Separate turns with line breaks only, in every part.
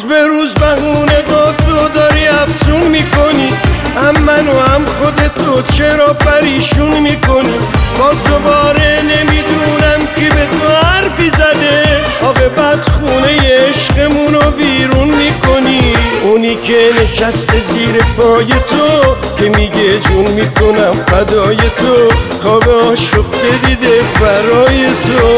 به روز بهونه تو داری افسون میکنی، هم من و هم خودتو چرا پریشون میکنی؟ باز دوباره نمیدونم کی به تو حرفی زده، عاقبت خونه عشقمونو بیرون میکنی. اونی که نشسته زیر پای تو که میگه جون میکنم فدای تو، خواب آشفته دیده برای تو.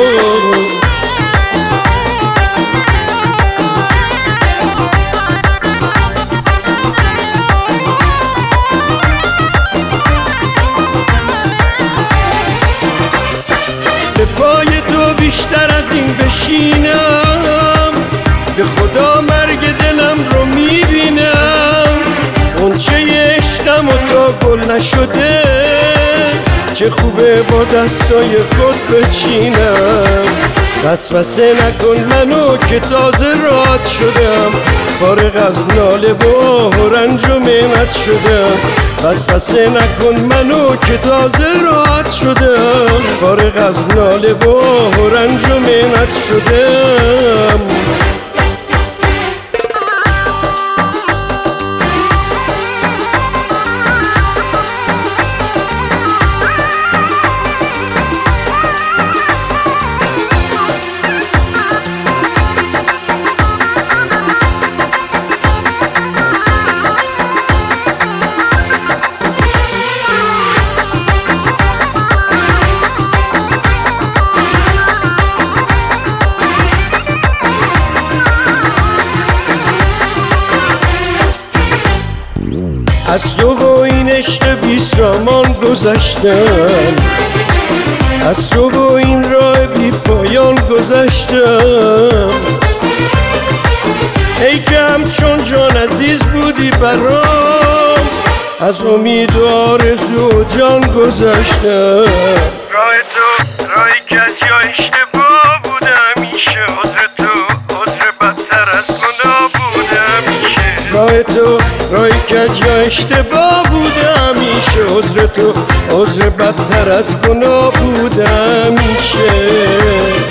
به پای تو بیشتر از این بشینم، به خدا مرگ دلم رو میبینم. اون چه عشقم و تا گل نشده، چه خوبه با دستای خود بچینم. وسوسه نکن منو که تازه رات شدم، فارغ از ناله و آه و رنج و محنت شدم. وسوسه نکن منو که تازه رات شدم، فارغ از ناله و آه و رنج و محنت شدم. از تو و این عشق بی سامان گذشتم، از تو و این راه بی پایان گذشتم. ای که همچون جان عزیز بودی برام، از امید و آرزو و جان گذشتم.
راه تو راهی که از یا اشتباه بوده همیشه، عذر تو عذر بدتر از گناه بوده همیشه.
راه تو راهی کج یا اشتباه بوده همیشه، عذر تو عذر بدتر از گناه بوده همیشه.